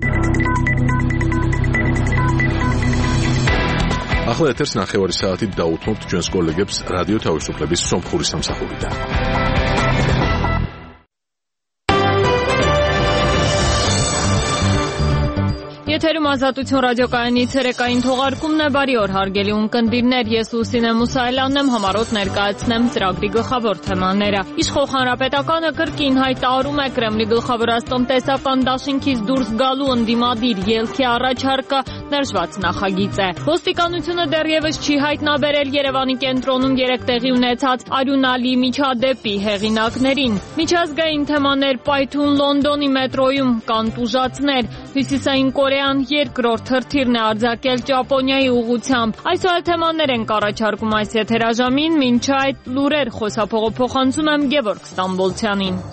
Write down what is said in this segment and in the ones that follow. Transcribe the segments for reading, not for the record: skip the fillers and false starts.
ახლა ეთერს 9 საათით დაუთმობთ ჩვენს კოლეგებს რადიო თავისუფლების სომხური სამსახურიდან. Եթերում ազատություն ռադիոկայանի ցերեկային թողարկումն է, բարի օր հարգելի ունկնդիրներ, ես Լուսինե Մուսայելյանն եմ, համառոտ ներկայացնեմ ծրագրի գլխավոր թեմաները։ Իշխող հանրապետականը կրկին հայտարարում է Կրեմլի գլխավորած տնտեսական դաշինքից դուրս գալու ընդդիմադիր ելքի առաջարկը ներժված նախագիծ է։ Ոստիկանությունը դեռևս չի հայտնաբերել Երևանի կենտրոնում 3 տեղի ունեցած արյունալի միջադեպի հեղինակներին։ Միջազգային թեմաներ պայթուն Լոնդոնի մետրոյում կան տուժածներ, Հյուսիսային Կորեան երկրորդ հրթիռն է արձակել Ճապոնիայի ուղղությամբ։ Այսօր թեմաներ են առաջարկում այս եթերաժամին, մինչ այդ լուրեր խոսափողը փոխանցում եմ Գևորգ Ստամբոլցյանին։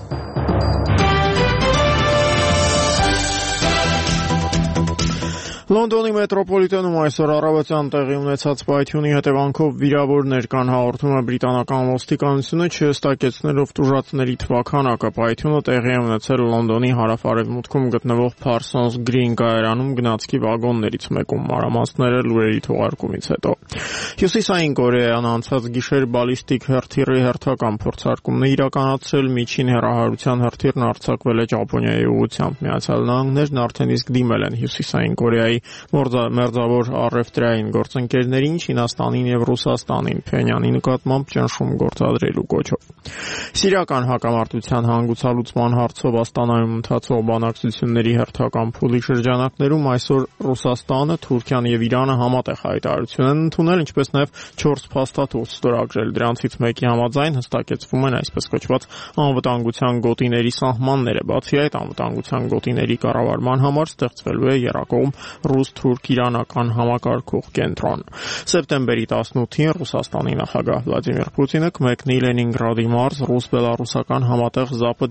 Լոնդոնի մետրոպոլիտենում այսօր առավոտյան տեղի ունեցած պայթյունի հետևանքով վիրավորներ կան, հաղորդում է բրիտանական ոստիկանությունը, չհստակեցնելով տուժածների թվաքանակը։ Պայթյունը տեղի է ունեցել Լոնդոնի հարավ-արևմուտքում գտնվող Parsons Green կայարանում գնացքի վագոններից մեկում, մանրամասները լուրերի թողարկումից հետո։ Հյուսիսային Կորեան անցած գիշեր բալիստիկ հրթիռի հերթական փորձարկումն է իրականացրել, միջին հեռահարության հրթիռն արձակվել է Ճապոնիայի ուղղությամբ։ Միացյալ Նահանգներն արդեն իսկ դիմել են Հյուսիսային Կորեայի մերձավոր առևտրային գործընկերներին, Չինաստանին եւ Ռուսաստանին Փենյանի նկատմամբ ճնշում գործադրելու կոչով։ Սիրիական հակամարտության հանգուցալուծման հարցով Աստանայում ընթացող բանակցությունների հերթական փուլի շրջանակներում այսօր Ռուսաստանը, Թուրքիան եւ Իրանը համատեղ հայտարարություն են ընդունել, ինչպես նաեւ 4 փաստաթուղթ ստորագրել։ Դրանցից մեկի համաձայն հստակեցվում են այսպես կոչված անվտանգության գոտիների սահմանները։ Բացի այդ, անվտանգության գոտիների կառավարման համար ստեղծվելու է եռակողմ ռուս-թուրք-իրանական համակարգող կենտրոն։ Սեպտեմբերի 18-ին Ռուսաստանի նախագահ Վլադիմիր Պուտինը կմեկնի Լենինգրադի մարզ ռուս-բելառուսական համատեղ Զապադ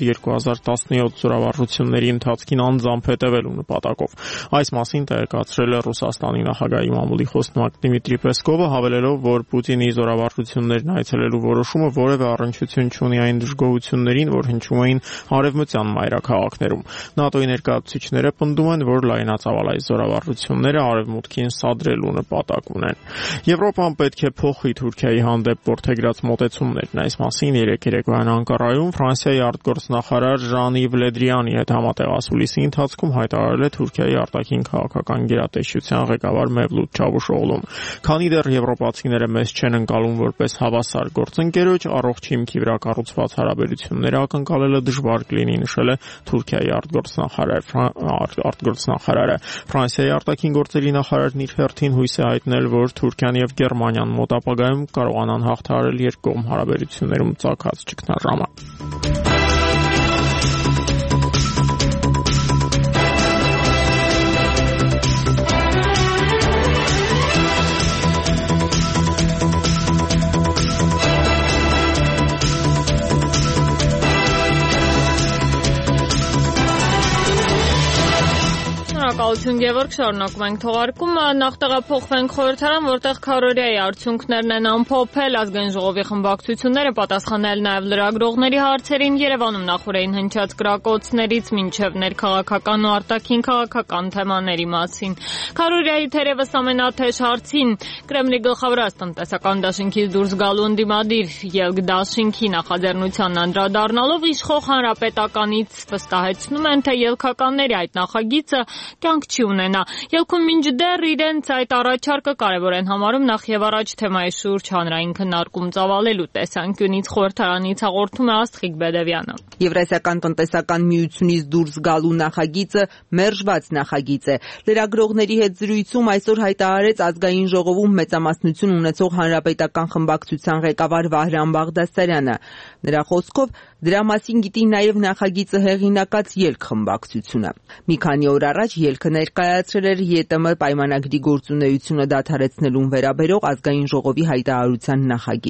2017 զորավարժությունների ընթացքին անձամբ հետևելու նպատակով։ Այս մասին տեղեկացրել է Ռուսաստանի նախագահի մամուլի խոսնակ Դիմիտրի Պեսկովը, հավելելով, որ Պուտինի զորավարժություններն այցելելու որոշումը որևէ առնչություն չունի այն դժգոհություններին, որ հնչում էին արևմտյան մայրաքաղաքներում։ ՆԱՏՕ-ի ներկայացուցիչները պնդում են, որ լայնածավալ այս զորավարժությունները արևմուտքին սադրելու նպատակ ունեն։ Եվրոպան պետք է փոխի Թուրքիայի հանդեպ որդեգրած մոտեցումներն։ Այս մասին երեկոյան Անկարայում Ֆրանսիայի արտգործնախարար Ժան-Իվ Լե Դրիանի հետ համատեղ ասուլիսի ընթացքում հայտարարել է Թուրքիայի արտաքին քաղաքական գերատեսչության ղեկավար Մևլութ Չավուշօղլուն։ Քանի դեռ եվրոպացիները մեզ չեն ընկալում որպես հավասար գործընկերոջ, առողջ հիմքի վրա կառուցված հարաբերությունները ակնկալելը դժվար կլինի, նշել է Թուրքիայի արտգործնախարարը։ Ֆրանսիայի արտաքին գործերի նախարարն իր հերթին հույս է հայտնել, որ Թուրքիան եւ Գերմանիան մոտ ապագայում կարողանան հաղթահարել երկկողմ հարաբերություններում ծագած ճգնաժամը։ Շնորհակալություն Գևորգ, շարունակում ենք թողարկումը, նախ տեղափոխվենք խորհրդարան, որտեղ քարոզիայի արդյունքներն են ամփոփել, ազգային ժողովի խմբակցությունները պատասխանել նաև լրագրողների հարցերին, Երևանում նախորդին հնչած կրակոցներից մինչև ներքաղաքական ու արտաքին քաղաքական թեմաների մասին։ Քարոզիայի թերևս ամենաթեժ հարցին Կրեմլի գլխավորած տնտեսական դաշինքից դուրս գալու ընդդիմադիր ելք դաշինքի նախաձեռնությանն անդրադառնալով իշխող հանրապետականից վստահեցնում են, թե ելքականների այդ նախագիծը կյանք չի ունենա։ Ելքում մինչդեռ իրենց այդ առաջարկը կարևոր են համարում նախ եւ առաջ թեմայի շուրջ հանրային քննարկում ծավալելու տեսանկյունից խորհրդարանից հաղորդում է Աստղիկ Բեդևյանը։ Եվրասիական տնտեսական միությունից դուրս գալու նախագիծը մերժված նախագիծ է։ Լրագրողների հետ զրույցում այսօր հայտարարեց ազգային ժողովում մեծամասնություն ունեցող հանրապետական խմբակցության ղեկավար Վահրամ Բաղդասարյանը։ Նրա խոսքով դրա մասին գիտի նաև նախագիծը հեղինակած ելք խմբակցությունը։ Մի քանի օր առաջ ելքը ներկայացրել էր ԵՏՄ պայմանագրի գործունեությունը դադարեցնելուն վերաբերող ազգային ժողովի հայտարարության նախագիծ։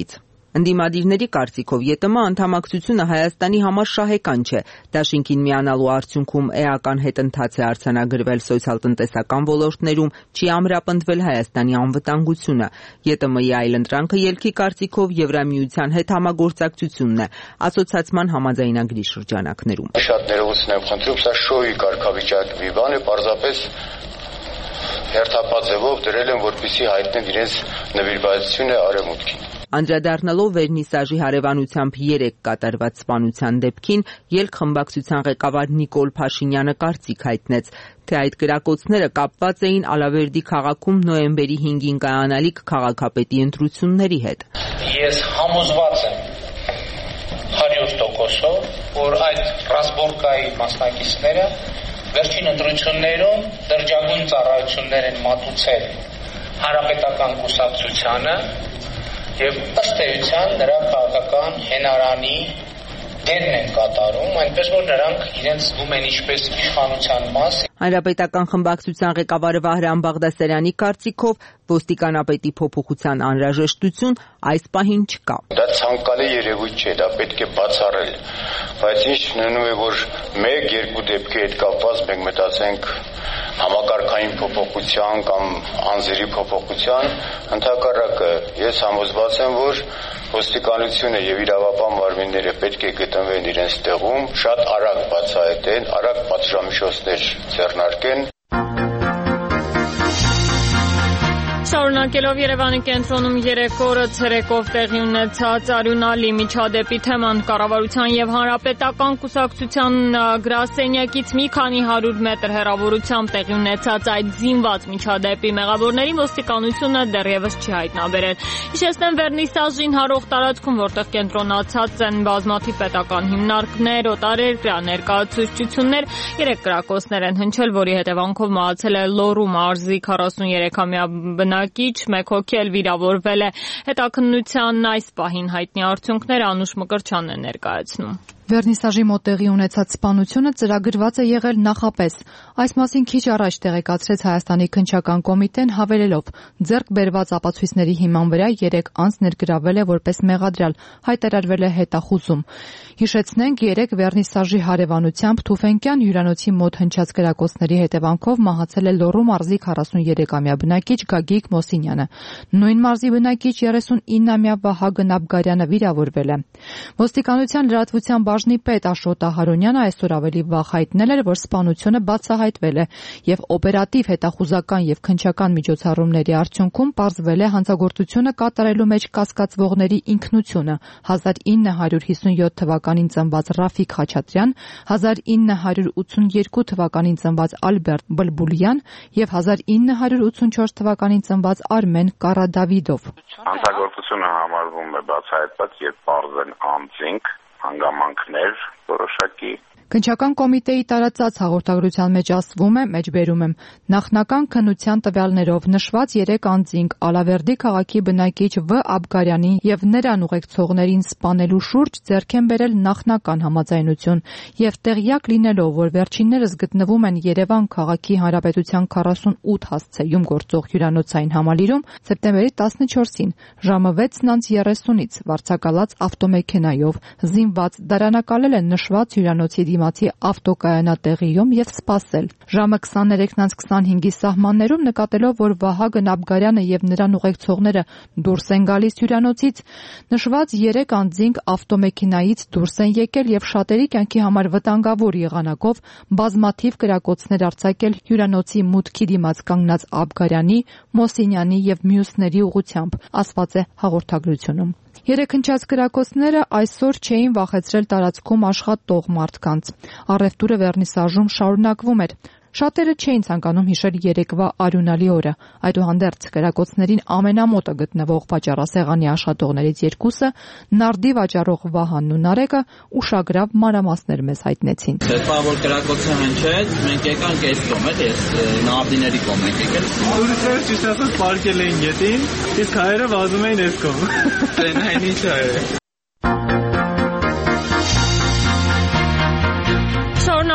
Ընդդիմադիրների կարծիքով ԵՏՄ անդամակցությունը Հայաստանի համար շահեկան չէ։ Դաշինքին միանալու արդյունքում էական հետընթաց է արձանագրվել սոցիալ-տնտեսական ոլորտներում, չի ամրապնդվել Հայաստանի անվտանգությունը։ ԵՏՄ-ի այլընտրանքը ելքի կարծիքով Եվրամիության հետ համագործակցությունն է, ասոցիացիան համաձայնագրի շրջանակներում։ Շատ ներողություն եմ խնդրում, սա շոուի կարգավիճակի բան է, պարզապես հերթապատ ձևով դրել են, որպեսզի հայտնեն իրենց նվիրվածությունը արևմուտքին։ Անդրադառնալով վերնիսաժի հարևանությամբ 3 կատարված սպանության դեպքին, ելք խմբակցության ղեկավար Նիկոլ Փաշինյանը կարծիք հայտնեց, թե այդ կրակոցները կապված էին Ալավերդի քաղաքում նոյեմբերի 5-ին կայանալիք քաղաքապետի ընտրությունների հետ։ Ես համոզված եմ 100%-ով, որ այդ ռազմորկայի մասնակիցները վերջին ընտրություններում դրջագույն ծառայություններ են մատուցել Հանրապետական կուսակցությանը եւ ըստ էության նրա քաղաքական հենարանի դերն են կատարում, այնպես որ նրանք իրենց զգում են ինչպես իշխանության մաս։ Հանրապետական խմբակցության ղեկավար Վահրամ Բաղդասարյանի կարծիքով ոստիկանապետի փոփոխության անհրաժեշտություն այս պահին չկա։ Դա ցանկալի երևույթ չէ, դա պետք է բացառել, բայց ինչ նշանակում է, որ 1-2 դեպքի հետ կապված մենք մտածենք համակարգային փոփոխության կամ անձերի փոփոխության, ընդհակառակը ես համոզված եմ, որ ոստիկանությունը եւ իրավապահ մարմինները պետք է գտնվեն իրենց տեղում, շատ արագ բացահայտեն, արագ պատժամիջոցներ ձեռնարկեն։ Շարունակելով Երևանի կենտրոնում 3 օրը ցերեկով տեղի ունեցած արյունալի միջադեպի թեման կառավարության եւ հանրապետական կուսակցության գրասենյակից մի քանի 100 մետր հեռավորությամբ տեղի ունեցած այդ զինված միջադեպի մեղավորներին ոստիկանությունը դեռևս չի հայտնաբերել։ Հիշեցնեմ վերնիսաժին հարող տարածքում, որտեղ կենտրոնացած են բազմաթիվ պետական հիմնարկներ, օտարերկրյա ներկայացուցչություններ, 3 կրակոցներ են հնչել, որի հետևանքով մահացել է Լոռու մարզի 43-ամյա բնակիչ, 1 հոգի էլ վիրավորվել է։ Հետաքննության այս պահին հայտնի արդյունքները Անուշ Մկրտչյանն է ներկայացնում։ Վերնիսաժի մոտ տեղի ունեցած սպանությունը ծրագրված է եղել նախապես։ Այս մասին քիչ առաջ տեղեկացրեց Հայաստանի քննչական կոմիտեն, հավելելով. ձեռք բերված ապացույցների հիման վրա 3 անձ ներգրավվել է որպես մեղադրյալ, հայտարարվել է հետախուզում։ Հիշեցնենք, 3 վերնիսաժի հարևանությամբ Թուֆենկյան հյուրանոցի մոտ հնչած կրակոցների հետևանքով մահացել է Լոռու մարզի 43-ամյա բնակիչ Գագիկ Մոսինյանը։ Նույն մարզի բնակիչ 39-ամյա Վահագն Աբգարյանը վիրավորվել է։ Ոստիկանության լրատվության բաժնի պետ Աշոտ Ահարոնյանը այսօր ավելի վաղ հայտնել էր, որ սպանությունը բացահայտվել է եւ օպերատիվ հետախուզական եւ քննչական միջոցառումների արդյունքում պարզվել է հանցագործությունը կատարելու մեջ կասկածվողների ինքնությունը 1957 թվականին ծնված Ռաֆիկ Խաչատրյան, 1982 թվականին ծնված Ալբերտ Բլբուլյան եւ 1984 թվականին ծնված Արմեն Կարադավիդով։ Հանցագործությունը համարվում է բացահայտված, երբ պարզեն անձինք հանգամանքներ որոշակի։ Քննչական կոմիտեի տարածած հաղորդագրության մեջ ասվում է, մեջբերում եմ, նախնական քննության տվյալներով նշված 3 անձինք Ալավերդի քաղաքի բնակիչ Վ. Աբգարյանին եւ նրան ուղեկցողներին սպանելու շուրջ ձեռք են բերել նախնական համաձայնություն եւ տեղյակ լինելով, որ վերջիններս գտնվում են Երևան քաղաքի հանրապետության 48 հասցեում գործող հյուրանոցային համալիրում, սեպտեմբերի 14-ին ժամը 6:30-ից վարձակալած ավտոմեքենայով զինված դարանակալել են նշված հյուրանոցի դիմացի ավտոկայանատեղիում եւ սպասել։ Ժամը 23:25-ի սահմաններում նկատելով, որ Վահագն Աբգարյանը եւ նրան ուղեկցողները դուրս են գալիս հյուրանոցից, նշված 3 անձինք ավտոմեքենայից դուրս են եկել եւ շատերի կյանքի համար վտանգավոր եղանակով բազմաթիվ կրակոցներ արձակել հյուրանոցի մուտքի դիմաց կանգնած Աբգարյանի, Մոսինյանի եւ մյուսների ուղղությամբ, ասված է հաղորդագրությունում։ 3 հնչած կրակոցները այսօր չէին վախեցրել տարածքում աշխատող մարդկանց։ Առևտուրը Վերնիսաժում շարունակվում էր։ Շատերը չէին ցանկանում հիշել երեկվա արյունալի օրը։ Այդուհանդերձ կրակոցներին ամենամոտը գտնվող վաճառասեղանի աշխատողներից 2-ը, նարդի վաճառող Վահանն ու Նարեկը, ուշագրավ մանրամասներ մեզ հայտնեցին։ Երբ որ կրակոցը հնչեց, մենք եկանք այս կողմ, ես նարդիների կողմ ենք եկել։ Ուրիշները ճիշտ ասած պարկել էին գետին, իսկ հայերը վազում էին այս կողմ։ Այն ինչ է։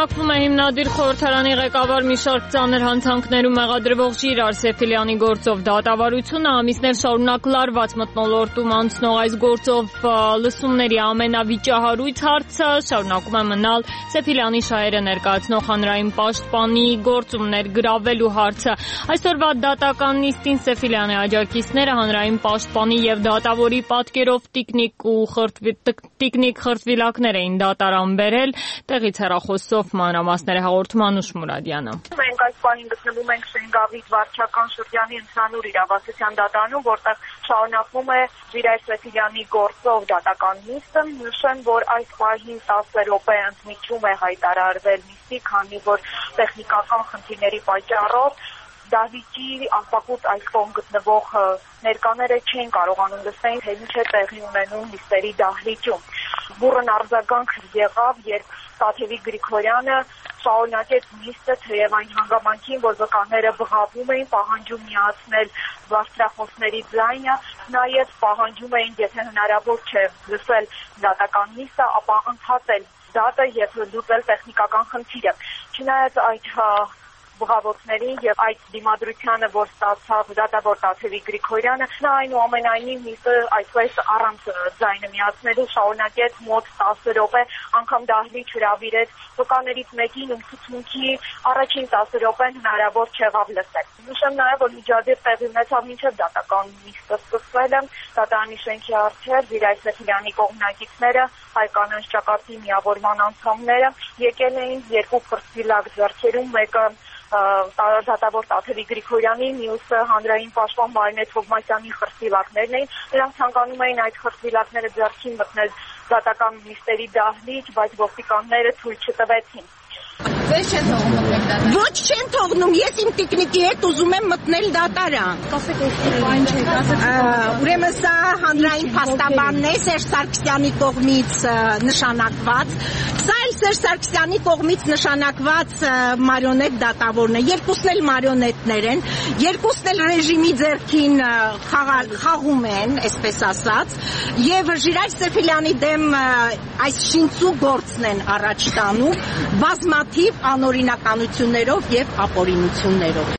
Շարունակվում է հիմնադիր խորհրդարանի ղեկավար մի շարք ծանր հանցանքներում մեղադրվող Ժիրար Սեֆիլյանի գործով դատավարությունը ամիսներ շարունակ լարված մթնոլորտում անցնող այս գործով լսումների ամենավիճահարույց հարցը շարունակում է մնալ Սեֆիլյանի շահերը ներկայացնող հանրային պաշտպանի գործումներ գրավելու հարցը։ Այսօրվա դատական նիստին Սեֆիլյանի աջակիցները հանրային պաշտպանի եւ դատավորի պատկերով տիկնիկ խրտվիլակներ էին դատարան բերել։ Տեղից հեռախոսով մանրամասները հաղորդում Անուշ Մուրադյանը։ Մենք այս պահին գտնվում ենք Շենգավիթ վարչական շրջանի ընդհանուր իրավասության դատարանում, որտեղ շարունակվում է Ժիրայր Սեֆիլյանի գործով դատական նիստը։ Նշեմ, որ այս պահին 10 րոպե ընդմիջում է հայտարարվել նիստի, քանի որ տեխնիկական խնդիրների պատճառով դահլիճի աղբակուց այս կողմ գտնվող ներկաները չեն կարողանում լսել, թե ինչ է տեղի ունենում նիստերի դահլիճում։ Բուռն արձագանք եղավ, երբ Տաթևիկ Գրիգորյանը շարունակեց նիստը, թեև այն հանգամանքին, որ վկաները բղավում էին, պահանջում միացնել բարձրախոսների ձայնը, նաև պահանջում էին, եթե հնարավոր չէ լսել դատական նիստը, ապա ընդհատել դատը եւ լուծել տեխնիկական խնդիրը։ Չնայած այդ բղավոցներին եւ այդ դիմադրությանը, որ ստացավ դատավոր Տաթևիկ Գրիգորյանը, նա այնուամենայնիվ նիստը այսպես առանց ձայնը միացնելու շարունակեց մոտ 10 րոպե, անգամ դահլիճ հրավիրեց վկաներից մեկին, ում ցուցմունքի առաջին 10 րոպեն հնարավոր չեղավ լսել։ Նշեմ նաեւ, որ միջադեպ տեղի ունեցավ մինչեւ դատական նիստը սկսվելը, դատարանի շենքի առջև Ժիրայր Սեֆիլյանի կողմնակիցները, հայ կանանց ճակատի միավորման անդամները եկել էին երկու խրտվիլակ ձեռքերում, մեկը դատավոր Տաթևիկ Գրիգորյանի, մյուսը հանրային պաշտպան Մարինետ Հովմասյանի խրտվիլակներն էին։ Նրանք ցանկանում էին այդ խրտվիլակները ձեռքին մտնել դատական նիստերի դահլիճ, բայց ոստիկանները թույլ չտվեցին։ Ձեզ չեն թողնում մտնել դատարան։ Ոչ չեն թողնում, ես իմ տիկնիկի հետ ուզում եմ մտնել դատարան։ Կասեք այն չէ, կասեք։ Ուրեմն սա հանրային փաստաբանն է Սերժ Սարգսյանի կողմից նշանակված։ Սա էլ Սերժ Սարգսյանի կողմից նշանակված մարիոնետ դատավորն է։ Երկուսն էլ մարիոնետներ են, երկուսն էլ ռեժիմի ձեռքին խաղում են, այսպես ասած, եւ Ժիրայր Սեֆիլյանի դեմ այս շինծու գործն են առաջ տանում բազմաթիվ անօրինականություններով եւ ապօրինություններով։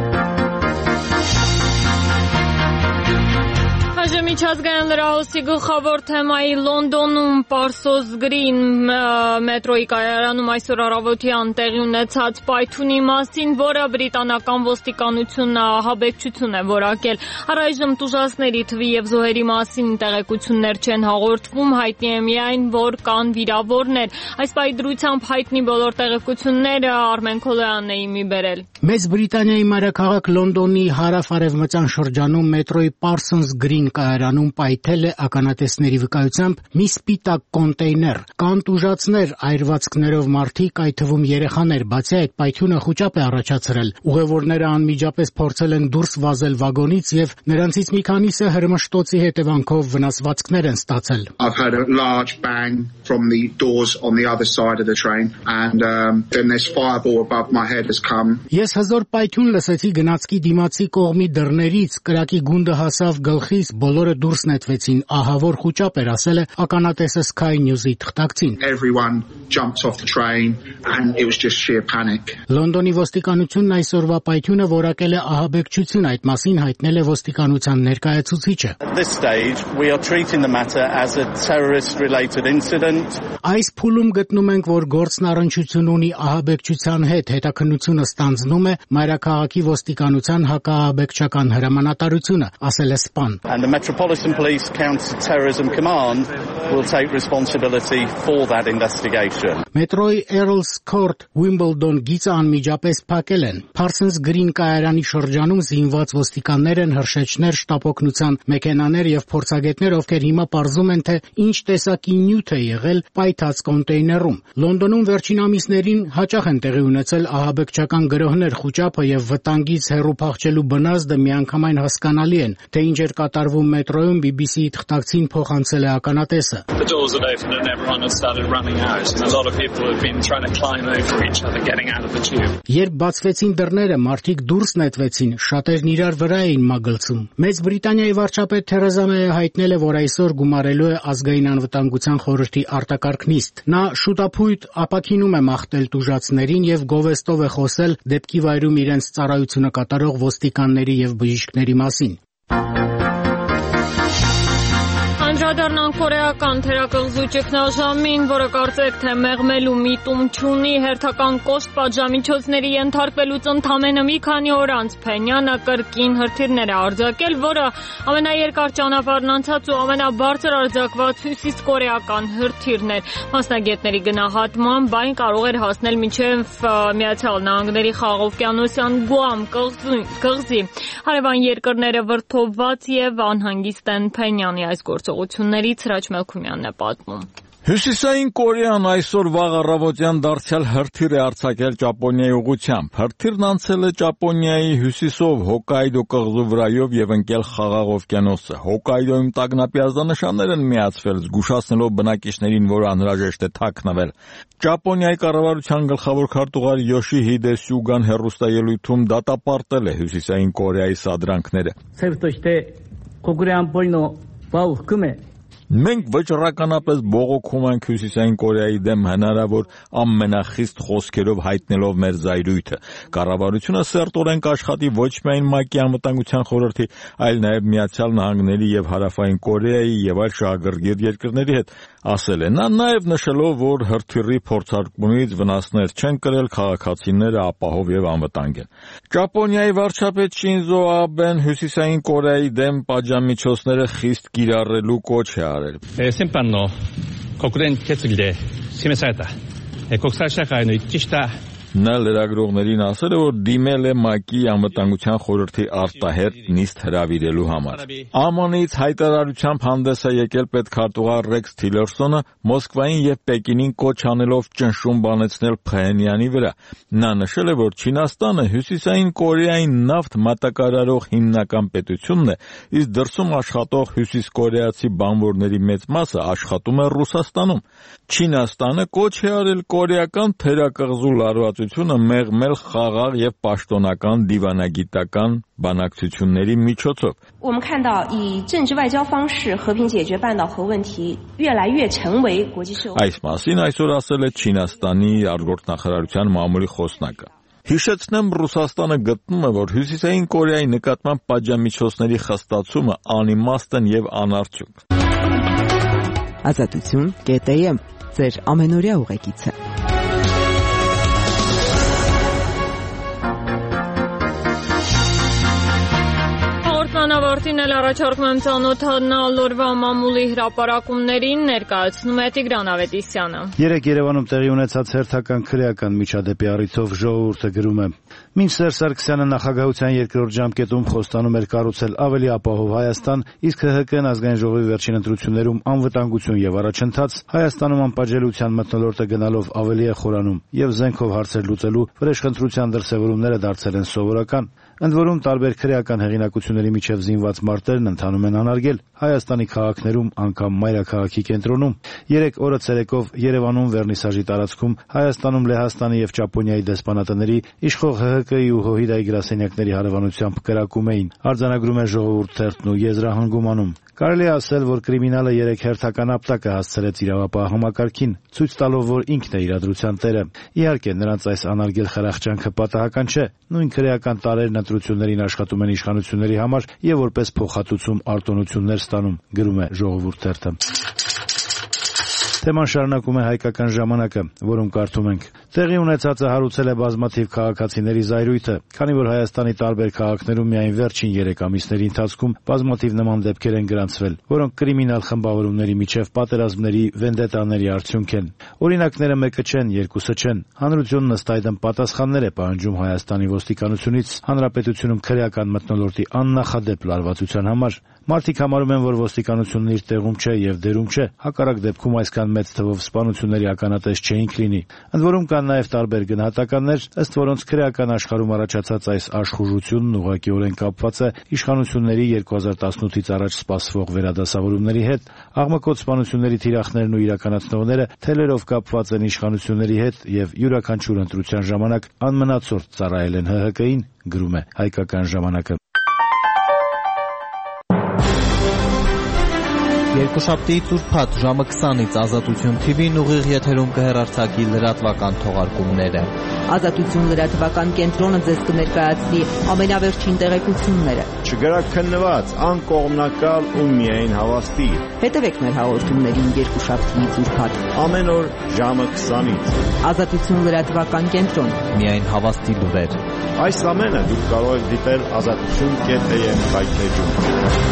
Միջազգային լրահոսի գլխավոր թեմայի Լոնդոնում Պարսոս Գրին մետրոյի կայարանում այսօր առավոտյան տեղի ունեցած պայթյունի մասին, որը բրիտանական ոստիկանությունը ահաբեկչություն է որակել։ Առայժմ տուժածների թվի եւ զոհերի մասին տեղեկություններ չեն հաղորդվում, հայտնի է միայն, որ կան վիրավորներ։ Այս պահի դրությամբ հայտնի բոլոր տեղեկությունները Արմեն Քոլոյանն է իմի բերել։ Մեծ Բրիտանիայի մայրաքաղաք Լոնդոնի հարավ-արևմտյան շրջանում մետրոյի Parsons Green կայարանում պայթել է ականատեսների վկայությամբ մի սպիտակ կոնտեյներ։ Կան տուժածներ, այրվածքներով մարդիկ, այդ թվում երեխաներ, բացի այդ պայթյունը խուճապ է առաջացրել։ Ուղևորները անմիջապես փորձել են դուրս վազել վագոնից եւ նրանցից մի քանիսը հրմշտոցի հետևանքով վնասվածքներ են ստացել։ I've heard a large bang from the doors on the other side of the train and then this fireball above my head has come. Ես հզոր պայթյուն լսեցի գնացքի դիմացի կողմի դռներից, կրակի գունդը հասավ գլխիս, բոլորը դուրս նետվեցին, ահա որ խուճապ էր, ասել է ականատեսը Sky News-ի թղթակցին։ Everyone jumped off the train and it was just sheer panic. Լոնդոնի ոստիկանությունն այսօրվա պայթյունը որակել է ահաբեկչություն, այդ մասին հայտնել է ոստիկանության ներկայացուցիչը։ At this stage we are treating the matter as a terrorist related incident. Այս փուլում գտնում ենք, որ գործն առնչություն ունի ահաբեկչության հետ, հետաքննությունը ստանձնում է մայրաքաղաքի ոստիկանության հակաահաբեկչական հրամանատարությունը, ասել է սպան։ And the Metropolitan Police Counter-Terrorism Command will take responsibility for that investigation. Մետրոյի Earls Court Wimbledon գիծը անմիջապես փակել են։ Parsons Green կայարանի շրջանում զինված ոստիկաններ են, հրշեջներ, շտապօգնության մեքենաներ եւ փորձագետներ, ովքեր հիմա պարզում են, թե ինչ տեսակի նյութ է եղել պայթած կոնտեյներում։ Լոնդոնում վերջին ամիսներին հաճախ են տեղի ունեցել ահաբեկչական գրոհներ, խուճապը եւ վտանգից հեռու փախչելու բնազդը միանգամայն հասկանալի են, թե ինչ էր կատարվում մետրոյում BBC-ի թղթակցին փոխանցել է ականատեսը։ The doors had opened and everyone had started running out and a lot of people had been trying to climb over each other getting out of the tube. Երբ բացվեցին դռները, մարդիկ դուրս նետվեցին, շատերն իրար վրա էին մագլցում։ Մեծ Բրիտանիայի վարչապետ Թերեզա Մեյը հայտնել է, որ այսօր գումարելու է ազգային անվտանգության խորհրդի արտակարգ նիստ։ Նա շուտափույթ ապաքինում է մաղթել տուժածներին եւ գովեստով է խոսել դեպքի վայրում իրենց ծառայությունը կատարող ոստիկանների եւ բժիշկների մասին։ Անդրադառնանք կորեական թերակղզու ճգնաժամին, որը կարծեք թե մեղմելու միտում չունի, հերթական կոշտ պատժամիջոցների ենթարկվելուց ընդամենը մի քանի օր անց Փենյանը կրկին հրթիռներ է արձակել, որը ամենաերկար ճանապարհն անցած ու ամենաբարձր արձակված հյուսիսկորեական հրթիռն էր։ Մասնագետների գնահատմամբ այն կարող էր հասնել մինչև Միացյալ Նահանգների Խաղաղօվկիանոսյան Գուամ կղզի։ Հարևան երկրները վրդովված եւ անհանգիստ են Փենյանի այս գործողություններից Հրաչ Մելքումյանն է պատմում։ Հյուսիսային Կորեան այսօր վաղ առավոտյան դարձյալ հրթիռ է արձակել Ճապոնիայի ուղղությամբ։ Հրթիռն անցել է Ճապոնիայի հյուսիսով Հոկկայդո կղզու վրայով եւ ընկել Խաղաղ օվկիանոսը։ Հոկկայդոյում տագնապի ազդանշաններ են միացվել, զգուշացնելով բնակիչներին, որ անհրաժեշտ է թաքնվել։ Ճապոնիայի կառավարության գլխավոր քարտուղար Յոշիհիդե Սյուգան հեռուստաելույթում դատապարտել է Հյուսիսային Կորեայի սադրանքները։ Մենք վճռականապես բողոքում ենք Հյուսիսային Կորեայի դեմ հնարավոր ամենախիստ խոսքերով հայտնելով մեր զայրույթը։ Կառավարությունը սերտորեն կաշխատի ոչ միայն ՄԱԿ-ի անվտանգության խորհրդի, այլ նաև Միացյալ Նահանգների եւ Հարավային Կորեայի եւ այլ շահագրգիռ երկրների հետ, ասել է նա, նաև նշելով, որ հրթիռի փորձարկումից վնասներ չեն կրել, քաղաքացիները ապահով եւ անվտանգ են։ Ճապոնիայի վարչապետ Շինզո Աբեն Հյուսիսային Կորեայի դեմ պատժամիջոցները խիստ կիրառելու կոչ է 先般の国連決議で示された国際社会の一致した Նա լրագրողներին ասել է, որ դիմել է ՄԱԿ-ի անվտանգության խորհրդի արտահերթ նիստ հրավիրելու համար։ ԱՄՆ-ից հայտարարությամբ հանդես է եկել պետքարտուղար Ռեքս Թիլերսոնը Մոսկվային եւ Պեկինին կոչ անելով ճնշում բանեցնել Փհենյանի վրա։ Նա նշել է, որ Չինաստանը Հյուսիսային Կորեային նավթ մատակարարող հիմնական պետությունն է, իսկ դրսում աշխատող հյուսիսկորեացի բանվորների մեծ մասը աշխատում է Ռուսաստանում։ Չինաստանը կոչ է արել կորեական թերակղզու լարվածությունը մեղմել խաղաղ եւ պաշտոնական դիվանագիտական բանակցությունների միջոցով։ 我们看到以政治外交方式和平解决半岛核问题越来越成为国际社会 Այս մասին այսօր ասել է Չինաստանի արտգործնախարարության մամուլի խոսնակը։ Հիշեցնեմ, Ռուսաստանը գտնում է, որ Հյուսիսային Կորեայի նկատմամբ պատժամիջոցների խստացումը անիմաստ են եւ անարդյունք։ Ազատություն.am ձեր ամենօրյա ուղեկիցը։ Անավարտին էլ առաջարկում եմ ծանոթանալ օրվա մամուլի հրապարակումներին, ներկայացնում է Տիգրան Ավետիսյանը։ Երեկ Երևանում տեղի ունեցած հերթական քրեական միջադեպի առիթով ժողովուրդը գրում է. Մինչ Սերժ Սարգսյանը նախագահության երկրորդ ժամկետում խոստանում էր կառուցել ավելի ապահով Հայաստան, իսկ ՀՀԿ-ն ազգային ժողովի վերջին ընտրություններում անվտանգություն եւ առաջընթաց, Հայաստանում անպատժելիության մթնոլորտը գնալով ավելի է խորանում եւ զենքով հարցեր լուծելու վրեժխնդրության դրսեւորումները դարձել են սովորական։ Ընդ որում տարբեր քրեական հեղինակությունների միջև զինված մարտերն ընթանում են անարգել Հայաստանի քաղաքներում, անգամ մայրաքաղաքի կենտրոնում։ Երեք օրը ցերեկով Երևանում վերնիսաժի տարածքում Հայաստանում Լեհաստանի եւ Ճապոնիայի դեսպանատների իշխող ՀՀԿ-ի ու ՀՅԴ-ի գրասենյակների հարևանությամբ կրակում էին։ Արձանագրում է Ժողովուրդ թերթն ու եզրահանգումանում։ Կարելի է ասել, որ կրիմինալը երեք հերթական ապտակը հասցրեց իրավապահ համակարգին, ցույց տալով, որ ինքն է իրադրության տերը։ Իհարկե, նրանց այս անարգել խրախճանքը պատահական չէ։ Նույն քրեական տարերն ընտրություններին աշխատում են իշխանությունների համար եւ որպես փոխհատուցում արտոնություններ ստանում, գրում է Ժողովուրդ թերթը։ Թեման շարունակում է Հայկական ժամանակը, որում կարդում ենք. Տեղի ունեցածը հարուցել է բազմաթիվ քաղաքացիների զայրույթը, քանի որ Հայաստանի տարբեր քաղաքներում միայն վերջին 3 ամիսների ընթացքում բազմաթիվ նման դեպքեր են գրանցվել, որոնք կրիմինալ խմբավորումների միջև պատերազմների, վենդետաների արդյունք են։ Օրինակները մեկը չեն, երկուսը չեն։ Հանրությունն ըստ այդմ պատասխաններ է պահանջում Հայաստանի ոստիկանությունից հանրապետությունում քրեական մթնոլորտի աննախադեպ լարվածության համար։ Մարդիկ համարում են, որ ոստիկանությունն իր տեղում չէ եւ դերում չէ, հակառակ դեպքում այսքան մեծ թվով սպանությունների ականատես չէինք լինի։ Ընդ որում կան նաև տարբեր գնահատականներ, ըստ որոնց քրեական աշխարհում առաջացած այս աշխուժությունն ուղղակիորեն կապված է իշխանությունների 2018-ից առաջ սպասվող վերադասավորումների հետ։ Աղմկոտ սպանությունների թիրախներն ու իրականացնողները թելերով կապված են իշխանությունների հետ եւ յուրաքանչյուր ընտրության ժամանակ անմնացորդ ծառայել են ՀՀԿ-ին, գրում է Հայկական ժամանակը։ Երկուշաբթի ծուրփաթ ժամը 20-ից Ազատություն TV-ն ուղիղ եթերում կհեռարձակի լրատվական թողարկումները։ Ազատություն լրատվական կենտրոնը ձեզ կներկայացնի ամենավերջին տեղեկությունները։ Չգրաքննված, անկողմնակալ ու միայն հավաստի։ Հետևեք մեր հաղորդումներին երկուշաբթի ծուրփաթ ամեն օր ժամը 20-ից։ Ազատություն լրատվական կենտրոն։ Միայն հավաստի լուրեր։ Այս ամենը դուք կարող եք դիտել azatutun.am սայթերում։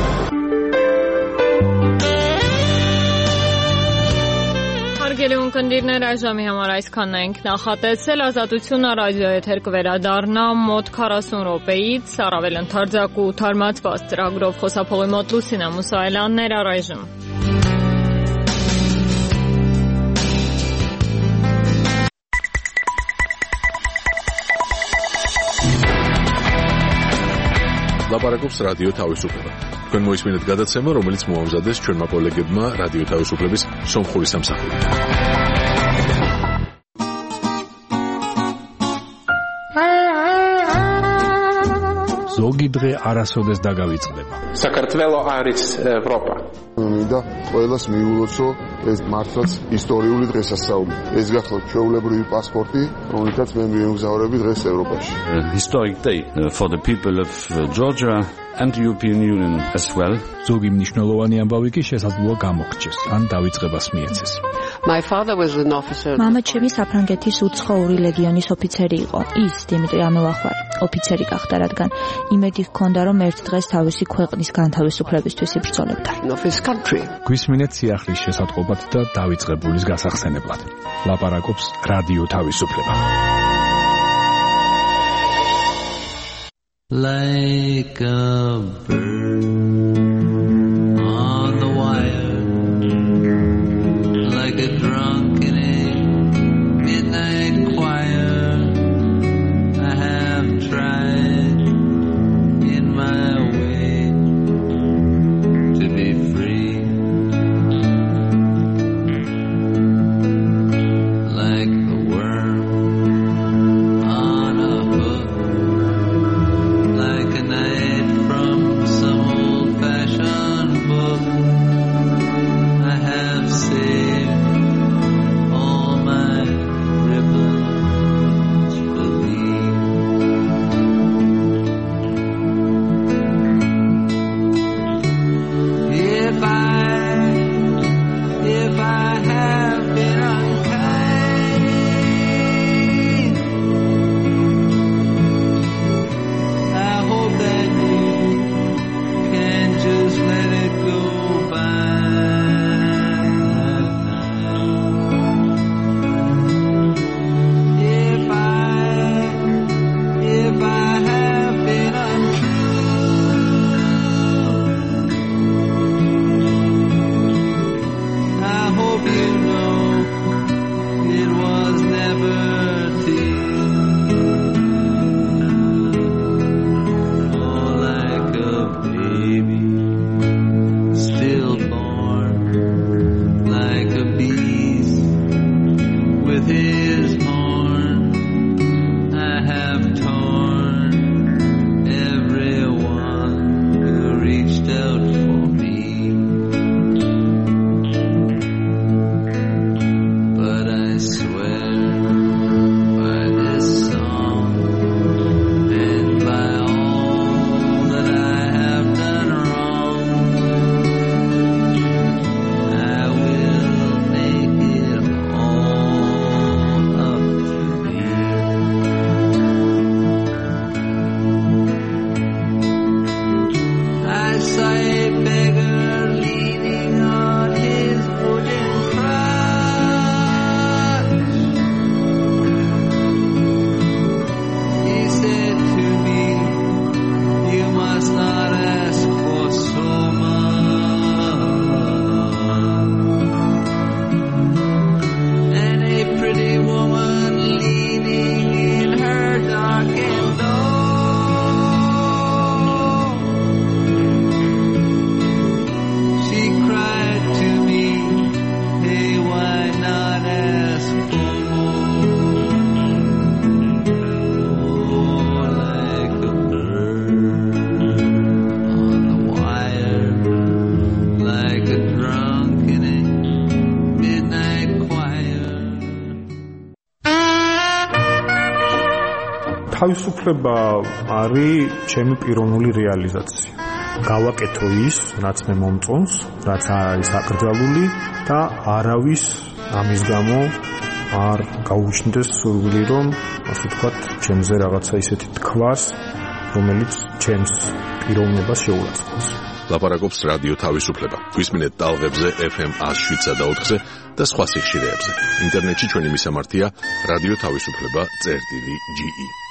Հարգելի ունկնդիրներ, այժմի համար այսքանն ենք նախատեսել։ Ազատությունը ռադիոեթեր կվերադառնա մոտ 40 րոպեից, առավել ընդարձակ ու թարմացված ծրագրով խոսափողի մոտ Լուսինե Մուսայելյանն առայժմ։ Լապարակոպս ռադիո თავისუფლება. Თქვენ მოისმინეთ გადაცემა, რომელიც მოამზადეს ჩვენმა კოლეგებმა რადიო თავისუფლების სომხური სამსახურიდან. ზოგი დღე არასოდეს დაგავიწყდება. საქართველო არის ევროპა. მინდა ყველას მიულოცო ეს მართლაც ისტორიული დღესასწაული. ეს გახლავთ ჩვეულებრივი პასპორტი, რომელთაც მე მიემგზავრები დღეს ევროპაში. Historic day for the people of Georgia and the European Union as well. ზოგი მნიშვნელოვანი ამბავი კი შესაძლოა გამოგრჩეს, ან დავიწყებას მიეცეს. My father was an officer. მამა ჩემი საფრანგეთის უცხოური ლეგიონის ოფიცერი იყო. ის დიმიტრი ამილახვარი ოფიცერი გახდა, რადგან იმედი ჰქონდა, რომ ერთ დღეს თავისი ქვეყნის განთავისუფლებისთვის იბრძოლებდა. გვისმინეთ სიახლის შესატყობად და დავიწყებულის გასახსენებლად. ლაპარაკობს რადიო თავისუფლება. Like a bird on the wire, like a drunk in a midnight choir, I have tried in my way to be free, like the worm on a hook, like a night from some old-fashioned book. I have saved all my ribbons, believe. თავისუფლება არის ჩემი პიროვნული რეალიზაცია. გავაკეთო ის, რაც მე მომწონს, რაც არის აკრძალული და არავის ამის გამო არ გაუჩნდეს სურვილი, რომ ასე ვთქვათ, ჩემზე რაღაცა ისეთი თქვას, რომელიც ჩემს პიროვნებას შეურაცხყოფს. ლაპარაკობს რადიო თავისუფლება. გვისმინეთ ტალღებზე FM 107-სა და 4-ზე და სხვა სიხშირეებზე. ინტერნეტში ჩვენი მისამართია რადიო თავისუფლება.ge